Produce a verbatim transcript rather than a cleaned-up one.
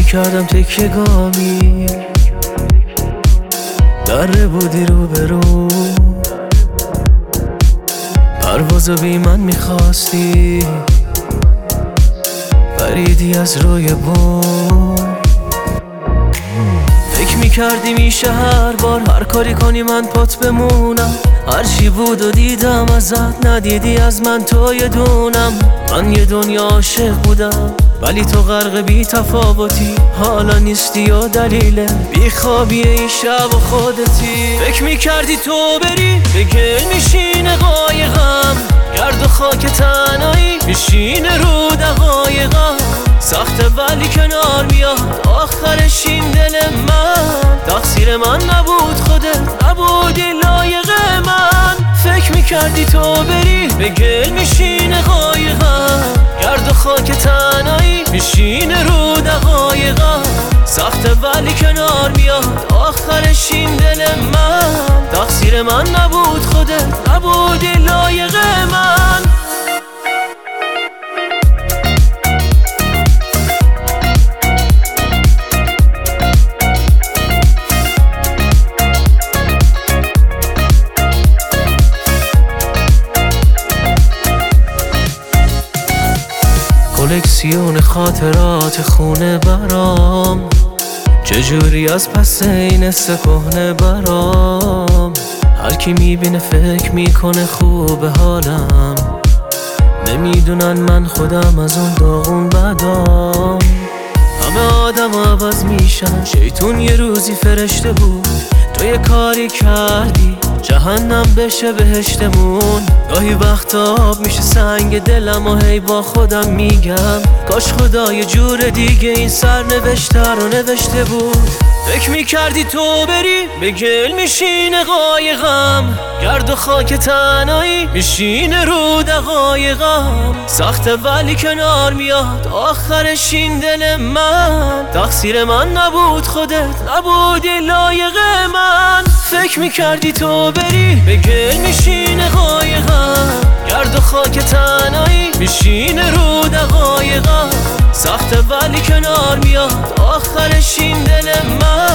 میکردم تکیه گامی، دره بودی رو برو، پروازو بی من میخواستی، پریدی از روی بوم. فکر میکردی میشه هر بار هر کاری کنی من پات بمونم، هر چی بود و دیدم ازت، ندیدی از من تو یه دونم. من یه دنیا عاشق بودم ولی تو غرق بی تفاوتی، حالا نیستی و دلیل بی خوابی این شب و خودتی. فکر میکردی تو بری به گل میشینه قایقم، گرد و خاک تنهایی میشینه رو دقایقم. سخته ولی کنار میاد آخرش این دل من، تقصیر من نبود خودت نبودی لایق من. فکر میکردی تو بری به گل میشینه قایقم، گرد و خاک تنهایی میشینه رو دقایقم. سخته ولی کنار میاد آخرش این دل من، تقصیر من نبود خودت نبودی لایق من. کلکسیون خاطرات خونه برام، چجوری از پس این کهنه برام. هر کی میبینه فکر میکنه خوب حالم، نمیدونن من خودم از اون داغون بدام. همه آدم عوض میشن، شیطون یه روزی فرشته بود، تو یه کاری کردی جهنم بشه بهشتمون. گاهی وقتا آب میشه سنگ دلم و هی با خودم میگم کاش خدا یه جور دیگه این سرنوشته رو نوشته بود. فکر میکردی تو بری به گل میشینه قایقم، گرد و خاک تنهایی میشینه رو دقایقم. سخته ولی کنار میاد آخرش این دل من، تقصیر من نبود خودت نبودی لایق من. فکر میکردی تو بری به گل میشینه قایقم، گرد و خاک تنهایی میشینه رو دقایقم. سخته ولی کنار میاد آخرش این دل من،